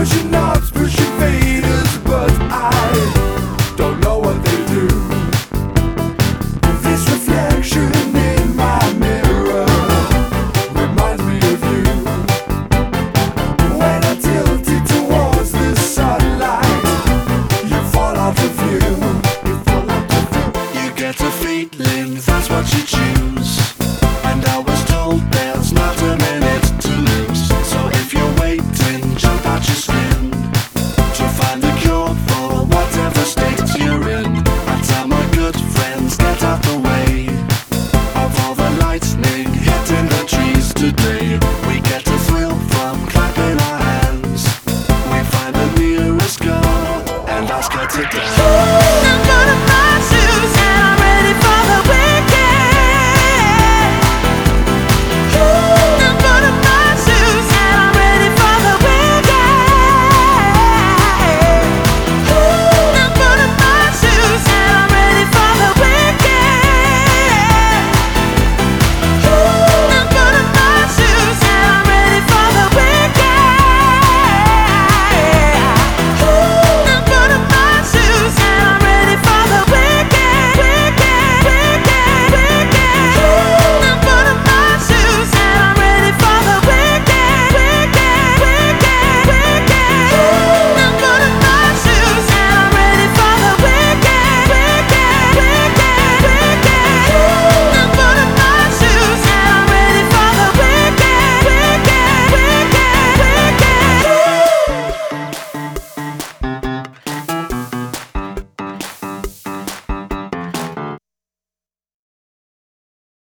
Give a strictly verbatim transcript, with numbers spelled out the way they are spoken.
pushing knobs, pushing faders, but I don't know what they do. This reflection in my mirror reminds me of you. When I tilt it towards the sunlight, you fall out of view. You fall out of view. You get a feeling, that's what you choose. And I was told there's not a minute to lose. So if you're waiting, jump out your skin to find the cure for whatever state you're in. I tell my good friends, get out the way of all the lightning hitting the trees today. We get a thrill from clapping our hands. We find the nearest girl and ask her to dance.